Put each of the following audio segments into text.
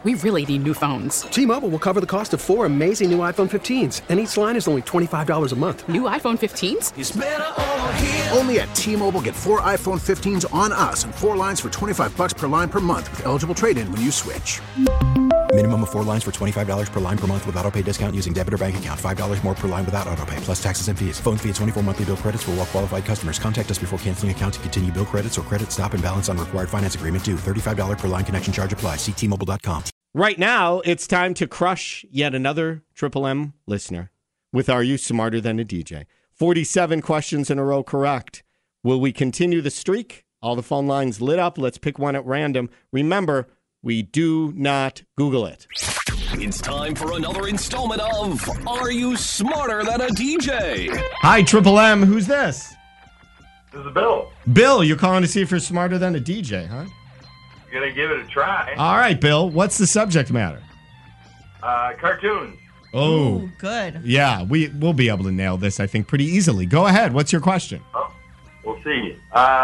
We really need new phones. T-Mobile will cover the cost of 4 amazing new iPhone 15s, and each line is only $25 a month. New iPhone 15s? It's better over here. Only at T-Mobile, get 4 iPhone 15s on us and 4 lines for $25 per line per month with eligible trade-in when you switch. Minimum of 4 lines for $25 per line per month with autopay discount using debit or bank account. $5 more per line without autopay, plus taxes and fees. Phone fee at 24 monthly bill credits for well-qualified customers. Contact us before canceling account to continue bill credits or credit stop and balance on required finance agreement due. $35 per line connection charge applies. See T-Mobile.com. Right now, it's time to crush yet another Triple M listener with Are You Smarter Than a DJ? 47 questions in a row correct. Will we continue the streak? All the phone lines lit up. Let's pick one at random. Remember, we do not Google it. It's time for another installment of Are You Smarter Than a DJ? Hi, Triple M. Who's this? This is Bill. Bill, you're calling to see if you're smarter than a DJ, huh? Gonna give it a try. All right, Bill. What's the subject matter? Cartoons. Oh, Ooh, good. Yeah, we'll be able to nail this, I think, pretty easily. Go ahead. What's your question? Oh, we'll see.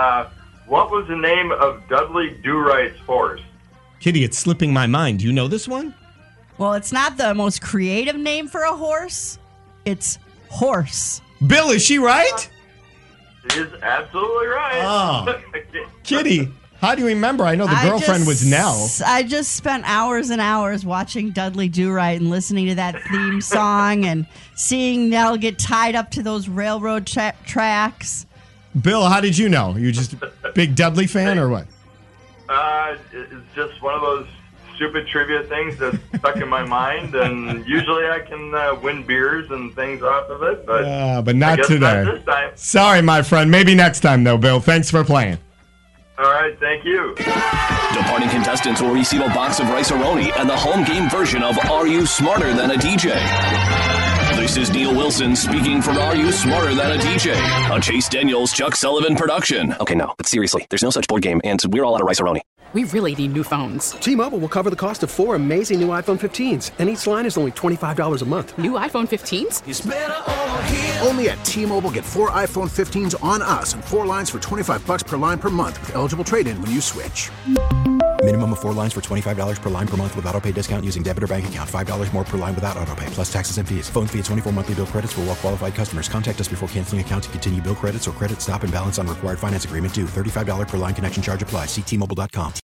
What was the name of Dudley Do-Right's horse? Kitty, it's slipping my mind. Do you know this one? Well, it's not the most creative name for a horse. It's horse. Bill, is she right? It is absolutely right. Oh. Kitty, how do you remember? I know the girlfriend was Nell. I just spent hours and hours watching Dudley Do-Right and listening to that theme song and seeing Nell get tied up to those railroad tracks. Bill, how did you know? You just a big Dudley fan or what? It's just one of those stupid trivia things that's stuck in my mind, and usually I can win beers and things off of it, but not today. Not this time. Sorry, my friend. Maybe next time, though, Bill. Thanks for playing. All right, thank you. Departing contestants will receive a box of Rice-A-Roni and the home game version of Are You Smarter Than a DJ? This is Neil Wilson speaking for Are You Smarter Than a DJ? A Chase Daniels, Chuck Sullivan production. Okay, no, but seriously, there's no such board game, and we're all out of Rice-A-Roni. We really need new phones. T-Mobile will cover the cost of 4 amazing new iPhone 15s, and each line is only $25 a month. New iPhone 15s? It's better over here. Only at T-Mobile, get 4 iPhone 15s on us and 4 lines for $25 per line per month with eligible trade-in when you switch. Minimum of 4 lines for $25 per line per month with autopay discount using debit or bank account. $5 more per line without autopay, plus taxes and fees. Phone fee at 24 monthly bill credits for well-qualified customers. Contact us before canceling account to continue bill credits or credit stop and balance on required finance agreement due. $35 per line connection charge applies. See T-Mobile.com.